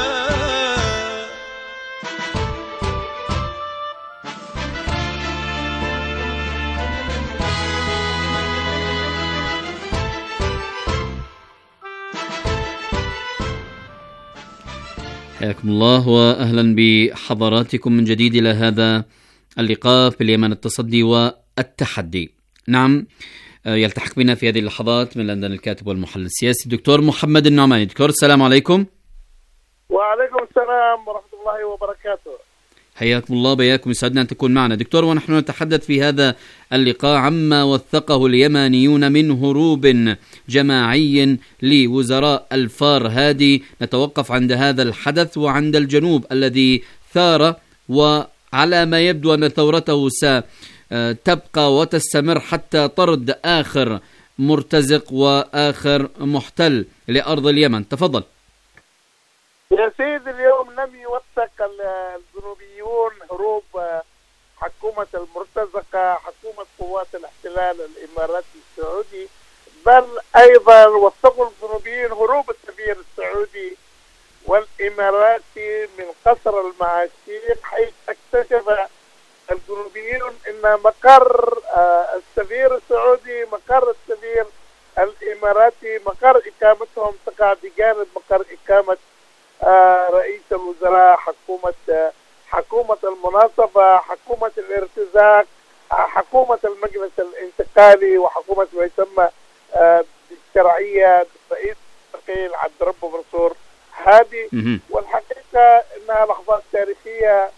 حياكم الله وأهلا بحضراتكم من جديد إلى هذا اللقاء في اليمن التصدي والتحدي. نعم، يلتحق بنا في هذه اللحظات من لندن الكاتب والمحلل السياسي الدكتور محمد النعماني. دكتور السلام عليكم. وعليكم السلام ورحمة الله وبركاته. حياكم الله بياكم، يسعدنا أن تكون معنا دكتور. ونحن نتحدث في هذا اللقاء عما وثقه اليمانيون من هروب جماعي لوزراء الفار هادي. نتوقف عند هذا الحدث وعند الجنوب الذي ثار، وعلى ما يبدو أن ثورته ستبقى وتستمر حتى طرد آخر مرتزق وآخر محتل لأرض اليمن. تفضل. يا سيد، اليوم لم يوثق الجنوبيون هروب حكومة المرتزقة، حكومة قوات الاحتلال الإماراتي السعودي، بل أيضا وثقوا الجنوبيين هروب السفير السعودي والإماراتي من قصر المعاشيق، حيث اكتشف الجنوبيون أن مقر السفير السعودي مقر السفير الإماراتي مقر إقامتهم تقع بجانب مقر إقامة رئيس الوزراء، حكومة المناصبة، حكومة الارتزاق، حكومة المجلس الانتقالي، وحكومة ما يسمى بالشرعية رئيس الثقيل عبد ربه منصور هادي. والحقيقة انها لحظات تاريخية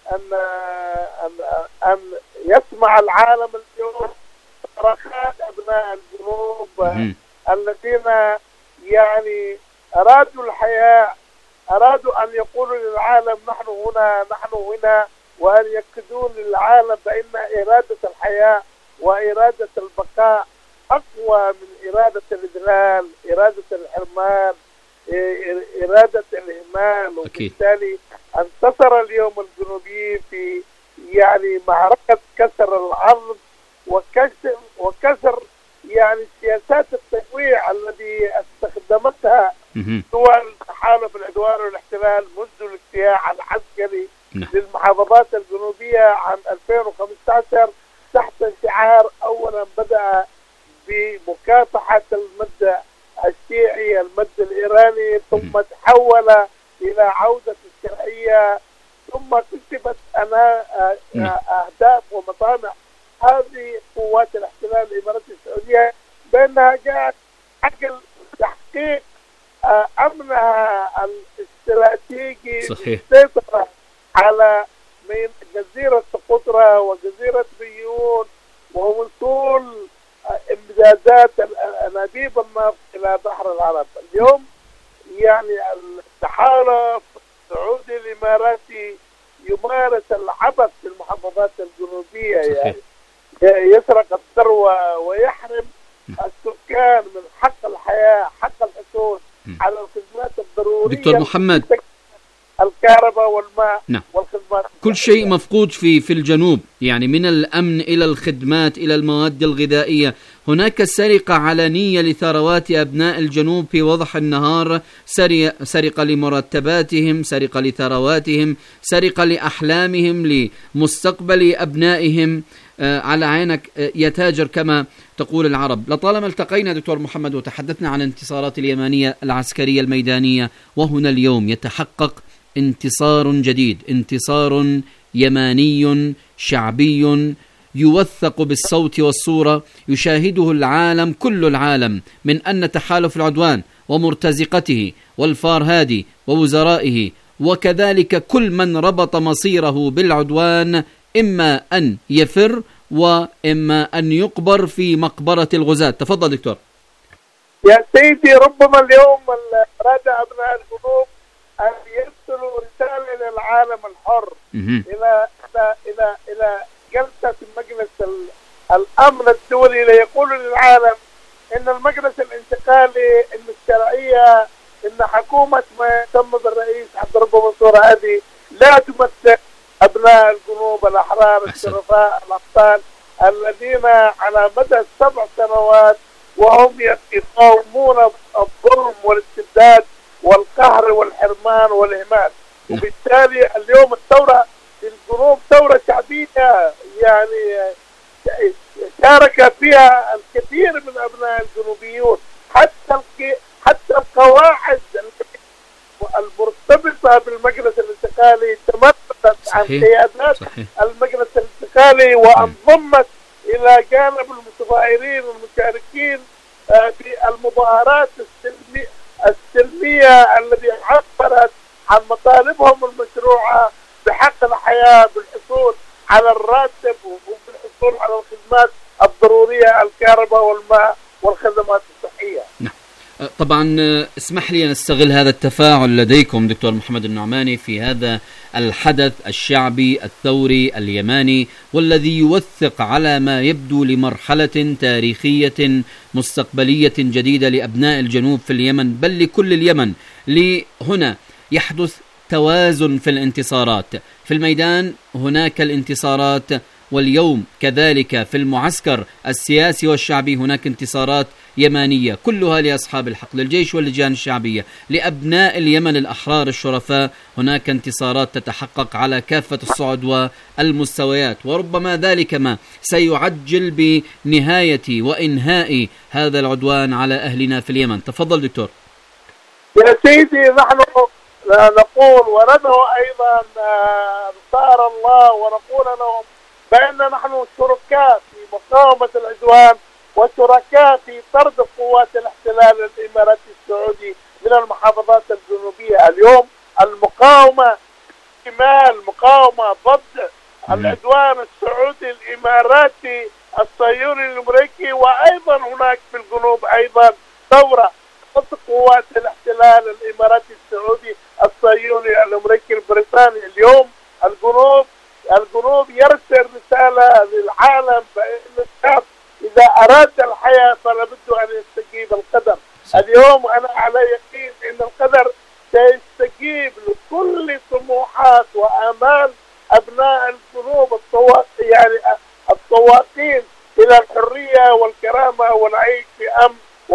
ان يسمع العالم اليوم صراخات ابناء الجنوب الذين يعني ارادوا الحياة، أرادوا أن يقولوا للعالم نحن هنا نحن هنا، وأن يكدون للعالم بأن إرادة الحياة وإرادة البقاء أقوى من إرادة الإذلال، إرادة الحرمان، إرادة الإهمال. وبالتالي انتصر اليوم الجنوبيين في يعني معركة كسر العرض وكسر يعني سياسات التجويع الذي استخدمتها دول تحالف العدوان والاحتلال منذ الاجتياح العسكري للمحافظات الجنوبية عام 2015 تحت شعار أولا بدأ بمكافحة المد الشيعي المد الإيراني، ثم تحول إلى عودة الشرعية، ثم كتبت أهداف ومطامع هذه قوات الاحتلال الإماراتي السعودية بأنها جاءت عقل تحقيق أمنها الاستراتيجي للسيطرة على من جزيرة قطرة وجزيرة بيون ووصول امدادات انابيب النفط إلى بحر العرب. اليوم يعني التحالف السعودي الإماراتي يمارس العبث في المحافظات الجنوبية، يعني يسرق الثروة ويحرم السكان من حق الحياة، حق الحصول على الخدمات الضرورية. دكتور محمد، الكهرباء والماء والخدمات، كل شيء مفقود في الجنوب، يعني من الأمن إلى الخدمات إلى المواد الغذائية. هناك سرقة علنية لثروات أبناء الجنوب في وضح النهار، سرقة لمرتباتهم، سرقة لثرواتهم، سرقة لأحلامهم، لمستقبل أبنائهم. على عينك يتاجر كما تقول العرب. لطالما التقينا دكتور محمد وتحدثنا عن الانتصارات اليمانية العسكرية الميدانية، وهنا اليوم يتحقق انتصار جديد، انتصار يماني شعبي يوثق بالصوت والصورة، يشاهده العالم، كل العالم، من أن تحالف العدوان ومرتزقته والفارهادي ووزرائه وكذلك كل من ربط مصيره بالعدوان إما أن يفر وإما أن يقبر في مقبرة الغزاة. تفضل دكتور. يا سيدي، ربما اليوم أراد أبناء الجنوب أن يرسلوا رسالة للعالم الحر إلى إلى إلى إلى جلسة مجلس الأمن الدولي ليقولوا للعالم إن المجلس الانتقالي، إن الشرعية، إن حكومة ما يتم بالرئيس عبد الرب منصور هذه لا تمثل أبناء الجنوب الأحرار الشرفاء الأبطال الذين على مدى 7 سنوات وهم يقاومون الظلم والاستبداد والقهر والحرمان والإهمال. وبالتالي اليوم الثورة في الجنوب ثورة شعبية يعني شارك فيها الكثير من أبناء الجنوبيون، حتى القواعد المرتبطة بالمجلس الانتقالي تمثلت عن قيادات المجلس الانتقالي وانضمت إلى جانب المتظاهرين والمشاركين في المظاهرات السلمية التي عبرت عن مطالبهم المشروعة بحق الحياة، بالحصول على الراتب وبالحصول على الخدمات الضرورية، الكهرباء والماء والخدمات الصحية. طبعا اسمح لي أن استغل هذا التفاعل لديكم دكتور محمد النعماني في هذا الحدث الشعبي الثوري اليماني، والذي يوثق على ما يبدو لمرحلة تاريخية مستقبلية جديدة لأبناء الجنوب في اليمن، بل لكل اليمن. هنا يحدث توازن في الانتصارات، في الميدان هناك الانتصارات، واليوم كذلك في المعسكر السياسي والشعبي هناك انتصارات يمانية كلها لأصحاب الحق، للجيش واللجان الشعبية، لأبناء اليمن الأحرار الشرفاء. هناك انتصارات تتحقق على كافة الصعد والمستويات، وربما ذلك ما سيعجل بنهاية وإنهاء هذا العدوان على أهلنا في اليمن. تفضل دكتور. يا سيدي، نحن نقول وندعو أيضا نصار الله ونقول لهم بأن نحن شركاء في مقاومة العدوان وشركاء في طرد قوات الاحتلال الإماراتي السعودي من المحافظات الجنوبية. اليوم المقاومة مقاومة ضد العدوان السعودي الإماراتي الصهيوني الأمريكي، وأيضا هناك في الجنوب أيضا ثورة ضد قوات الاحتلال الإماراتي السعودي الصهيوني الأمريكي البريطاني. اليوم الجنوب يرسل رسالة للعالم بأن الشعب إذا أراد الحياة فلا بد أن يستجيب القدر. اليوم أنا على يقين أن القدر سيستجيب لكل طموحات وآمال أبناء الجنوب الطواقين إلى الحرية والكرامة والعيش في أمن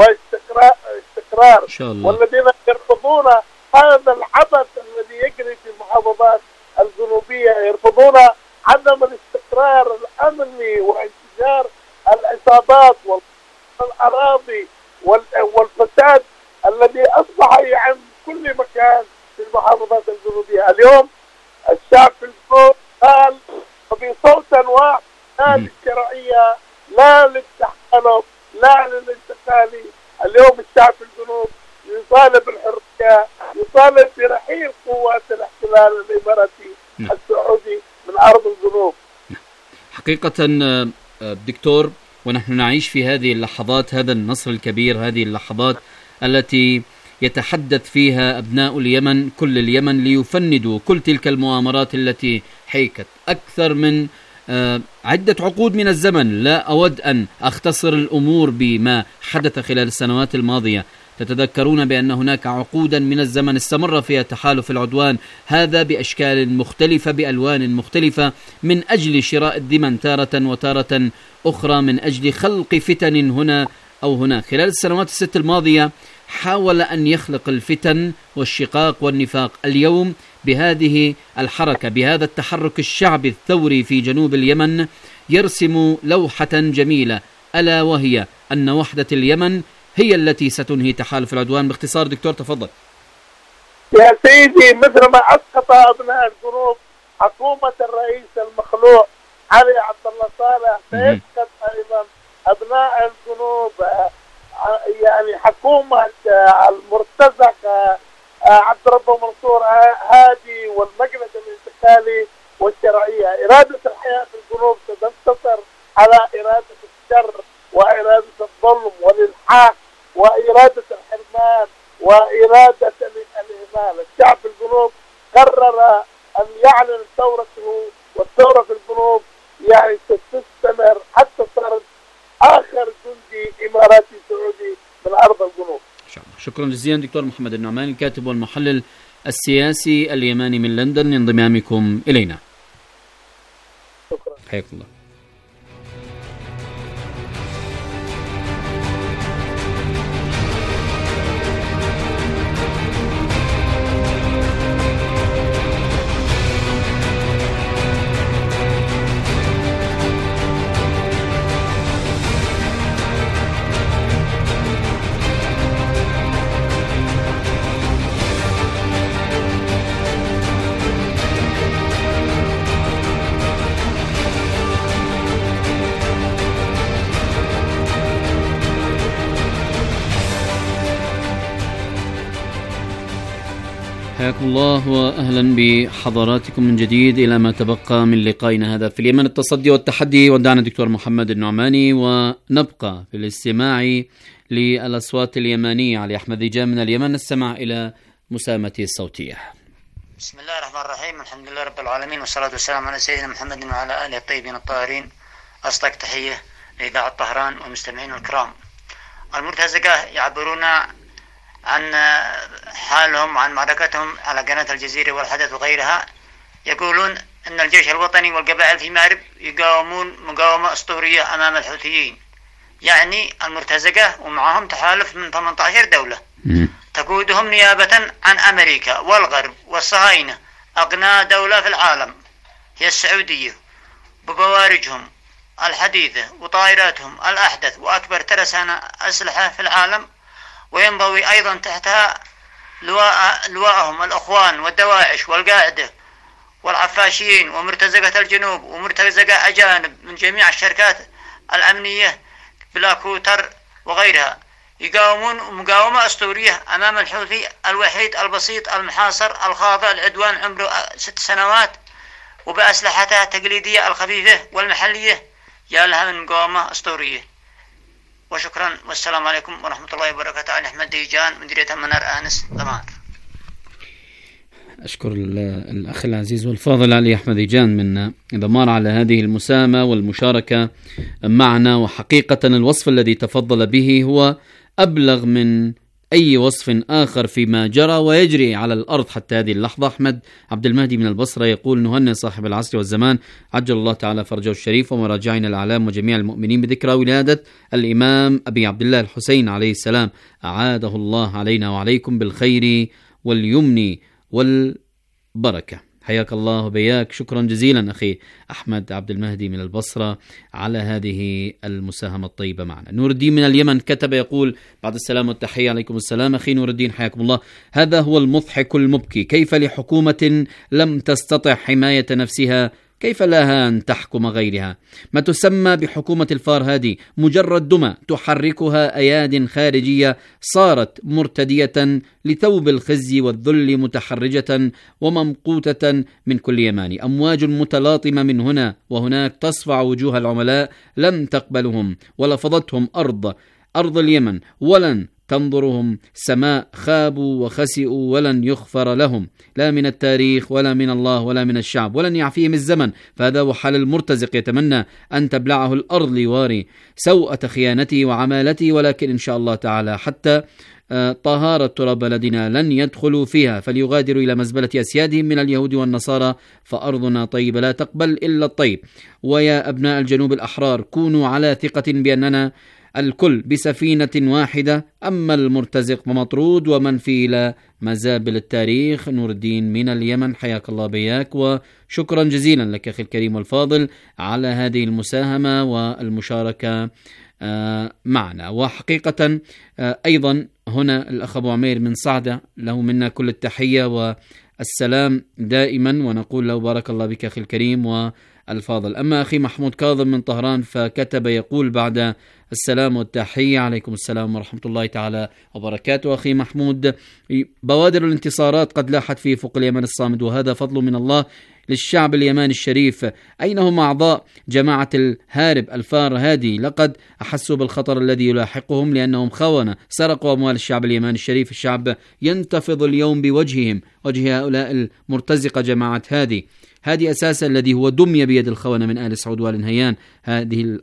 واستقرار، والذين يرفضون هذا العبث الذي يجري في المحافظات الجنوبية، يرفضون عدم الاستقرار الأمني وانتشار العصابات والأراضي والفساد الذي أصبح عن كل مكان في المحافظات الجنوبية. اليوم الشعب في الجنوب قال بصوت واحد لا للشرعية، لا للتحالف، لا للانتقالي. اليوم الشعب في الجنوب يطالب الحرية، يطالب برحيل قوات الاحتلال الإماراتي السعودي من أرض الجنوب. حقيقة دكتور، ونحن نعيش في هذه اللحظات هذا النصر الكبير، هذه اللحظات التي يتحدث فيها أبناء اليمن، كل اليمن، ليفندوا كل تلك المؤامرات التي حيكت أكثر من عدة عقود من الزمن. لا أود أن أختصر الأمور بما حدث خلال السنوات الماضية. تتذكرون بأن هناك عقودا من الزمن استمر فيها تحالف العدوان هذا بأشكال مختلفة، بألوان مختلفة، من أجل شراء الذمن تارة وتارة أخرى، من أجل خلق فتن هنا أو هناك. خلال السنوات 6 الماضية حاول أن يخلق الفتن والشقاق والنفاق. اليوم بهذه الحركة، بهذا التحرك الشعبي الثوري في جنوب اليمن، يرسم لوحة جميلة، ألا وهي أن وحدة اليمن هي التي ستنهي تحالف العدوان. باختصار دكتور تفضل. يا سيدي، مثل ما أسقط أبناء الجنوب حكومة الرئيس المخلوع علي عبد الله صالح، سيسقط أيضا أبناء الجنوب يعني حكومة المرتزق عبد ربه منصور هادي والمجلس الانتقالي والشرعية. إرادة الحياة في الجنوب ستنتصر على إرادة الشر وإرادة الظلم والإلحاق وإرادة الحرمان وإرادة الإهمال. الشعب في الجنوب قرر أن يعلن ثورته، والثورة في الجنوب يعني ستستمر حتى صارت آخر جندي إماراتي سعودي من أرض الجنوب. شكرا جزيلا دكتور محمد النعماني، الكاتب والمحلل السياسي اليماني من لندن، لانضمامكم إلينا. شكرا. حياكم الله. حياكم الله وأهلا بحضراتكم من جديد إلى ما تبقى من لقائنا هذا في اليمن، التصدي والتحدي. ودعنا الدكتور محمد النعماني ونبقى في الاستماع للأصوات اليمانية. علي أحمد ديجان من اليمن، نستمع إلى مساهمته الصوتية. بسم الله الرحمن الرحيم، الحمد لله رب العالمين، والصلاة والسلام على سيدنا محمد وعلى آله الطيبين الطاهرين. أصدق تحية لإذاعة طهران والمستمعين الكرام. المرتزقة يعبرون عن حالهم وعن معركتهم على قناة الجزيرة والحدث وغيرها. يقولون أن الجيش الوطني والقبائل في مأرب يقاومون مقاومة أسطورية أمام الحوثيين، يعني المرتزقة ومعهم تحالف من 18 دولة تقودهم نيابة عن أمريكا والغرب والصهاينة. أغنى دولة في العالم هي السعودية ببوارجهم الحديثة وطائراتهم الأحدث وأكبر ترسانة أسلحة في العالم، وينضوي أيضا تحتها لواءهم الأخوان والدواعش والقاعدة والعفاشيين ومرتزقة الجنوب ومرتزقة أجانب من جميع الشركات الأمنية بلاكوتر وغيرها. يقاومون مقاومة أسطورية أمام الحوثي الوحيد البسيط المحاصر الخاضع لعدوان عمره 6 سنوات وبأسلحته التقليدية الخفيفة والمحلية. يا لها من مقاومة أسطورية. وشكرا والسلام عليكم ورحمة الله وبركاته. علي أحمد ديجان، مديرية المنار آنس، ضمان. أشكر الأخ العزيز والفاضل علي أحمد ديجان من ضمان على هذه المساهمة والمشاركة معنا. وحقيقة الوصف الذي تفضل به هو أبلغ من أي وصف آخر فيما جرى ويجري على الأرض حتى هذه اللحظة. أحمد عبد المهدي من البصرة يقول: نهنئ صاحب العصر والزمان عجل الله تعالى فرجه الشريف ومراجعنا الأعلام وجميع المؤمنين بذكرى ولادة الإمام أبي عبد الله الحسين عليه السلام، أعاده الله علينا وعليكم بالخير واليمن والبركة. حياك الله وبياك. شكرا جزيلا أخي أحمد عبد المهدي من البصرة على هذه المساهمة الطيبة معنا. نور الدين من اليمن كتب يقول: بعد السلام والتحية. عليكم السلام أخي نور الدين، حياكم الله. هذا هو المضحك المبكي، كيف لحكومة لم تستطع حماية نفسها كيف لها أن تحكم غيرها؟ ما تسمى بحكومة الفارهادي مجرد دمى تحركها أياد خارجية صارت مرتدية لثوب الخزي والذل، متحرجة وممقوتة من كل يماني. أمواج متلاطمة من هنا وهناك تصفع وجوه العملاء، لم تقبلهم ولفظتهم أرض اليمن ولن تنظرهم سماء، خابوا وخسئوا ولن يغفر لهم، لا من التاريخ ولا من الله ولا من الشعب، ولن يعفيهم الزمن. فهذا هو حال المرتزق، يتمنى أن تبلعه الأرض ليواري سوءة خيانته وعمالته، ولكن إن شاء الله تعالى حتى طهارة تراب بلدنا لن يدخلوا فيها، فليغادروا إلى مزبلة أسيادهم من اليهود والنصارى، فأرضنا طيبة لا تقبل إلا الطيب. ويا أبناء الجنوب الأحرار، كونوا على ثقة بأننا الكل بسفينة واحدة، أما المرتزق فمطرود ومنفي إلى مزابل التاريخ. نور الدين من اليمن، حياك الله بياك، وشكرا جزيلا لك أخي الكريم والفاضل على هذه المساهمة والمشاركة معنا. وحقيقة أيضا هنا الأخ أبو عمير من صعدة، له منا كل التحية والسلام دائما، ونقول له بارك الله بك أخي الكريم والفاضل. أما أخي محمود كاظم من طهران فكتب يقول بعد السلام والتحية: عليكم السلام ورحمة الله تعالى وبركاته. أخي محمود، بوادر الانتصارات قد لاحت في افق اليمن الصامد، وهذا فضل من الله للشعب اليماني الشريف. أين هم أعضاء جماعة الهارب الفار هادي؟ لقد أحسوا بالخطر الذي يلاحقهم لأنهم خونة سرقوا أموال الشعب اليماني الشريف. الشعب ينتفض اليوم بوجههم، وجه هؤلاء المرتزقة جماعة هادي أساسا الذي هو دمي بيد الخونة من آل سعود وآل نهيان، هذه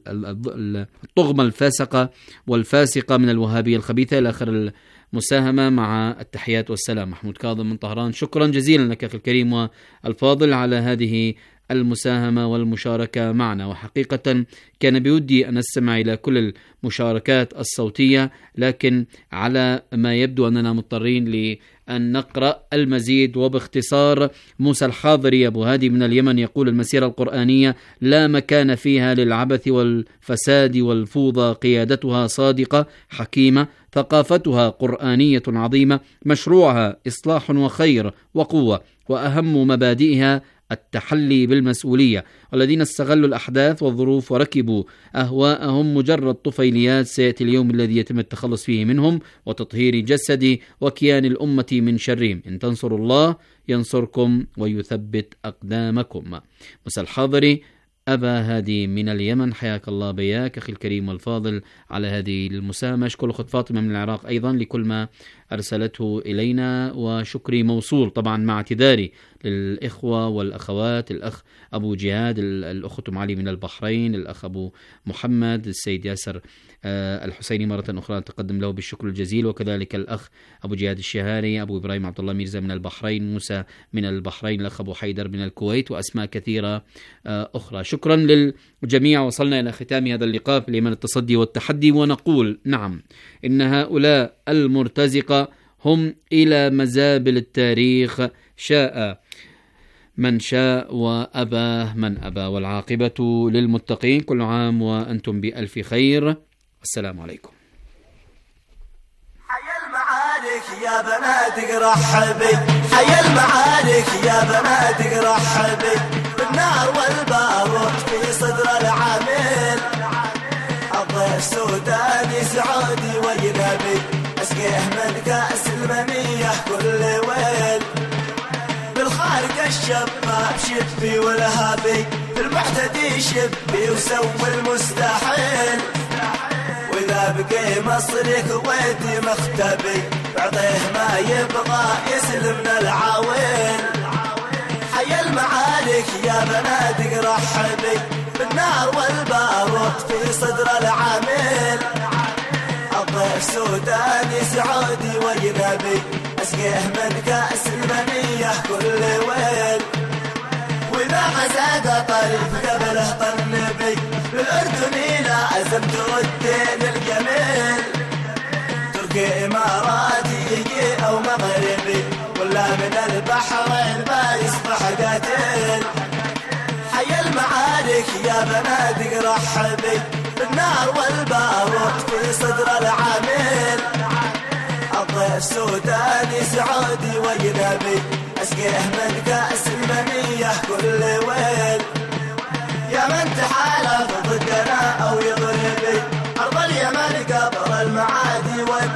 الطغمة الفاسقة والفاسقة من الوهابية الخبيثة. إلى آخر المساهمة مع التحيات والسلام. محمود كاظم من طهران، شكرا جزيلا لك أخي الكريم والفاضل على هذه المساهمة والمشاركة معنا. وحقيقة كان بودي أن أستمع إلى كل المشاركات الصوتية، لكن على ما يبدو أننا مضطرين لأن نقرأ المزيد وباختصار. موسى الحاضري أبو هادي من اليمن يقول: المسيرة القرآنية لا مكان فيها للعبث والفساد والفوضى، قيادتها صادقة حكيمة، ثقافتها قرآنية عظيمة، مشروعها إصلاح وخير وقوة، وأهم مبادئها التحلي بالمسؤولية. والذين استغلوا الأحداث والظروف وركبوا أهواءهم مجرد طفيليات، سيأتي اليوم الذي يتم التخلص فيه منهم وتطهير جسد وكيان الأمة من شرهم. إن تنصروا الله ينصركم ويثبت أقدامكم. موسى الحاضري أبا هادي من اليمن، حياك الله بياك أخي الكريم والفاضل على هذه المساهمة. أشكر أخت فاطمة من العراق أيضا لكل ما أرسلته إلينا، وشكري موصول طبعا مع اعتذاري للإخوة والأخوات، الأخ أبو جهاد، الأخت علي من البحرين، الأخ أبو محمد، السيد ياسر الحسيني مرة أخرى تقدم له بالشكر الجزيل، وكذلك الأخ أبو جهاد الشهاري، أبو إبراهيم عبد الله ميرزا من البحرين، موسى من البحرين، الأخ أبو حيدر من الكويت، وأسماء كثيرة أخرى. شكرا للجميع. وصلنا إلى ختام هذا اللقاء في اليمن التصدي والتحدي، ونقول نعم، إن هؤلاء المرتزقة هم إلى مزابل التاريخ، شاء من شاء وأبى من أبى، والعاقبة للمتقين. كل عام وأنتم بألف خير، والسلام عليكم. حي المعارك يا بناتك رحبي، حي المعارك يا بناتك رحبي، بالنار والبارود في صدر العامل، الضيف سوداني سعودي وينبي، اسقيه من كأس المنية كل ويل، بالخارج الشباب شبي والهابي، بالمعتدي شبي وسوي المستحيل، وإذا بقي مصري كويتي مختبي، بعطيه ما يبغى يسلمنا العويل. حي المعارك يا بناتك رحبي، بالنار والبارود في صدر العامل، الضيف سوداني سعودي وينبي، اسقيه من كأس المنية كل ويل، وإذا غزا قطر قبله طنبي، بالأردني لازم تردين الجميل، تركي إماراتي يجي أو مغربي، ولا من البحرين ما يصبح قاتل. حي المعارك يا بناتك رحبي، بالنار والبارود في صدر العامل، الضيف سوداني سعودي وينبي، اسقيه من كأس المنية كل ويل، يا من تحالف ضدنا أو يضربي، أرض اليمن قبر المعادي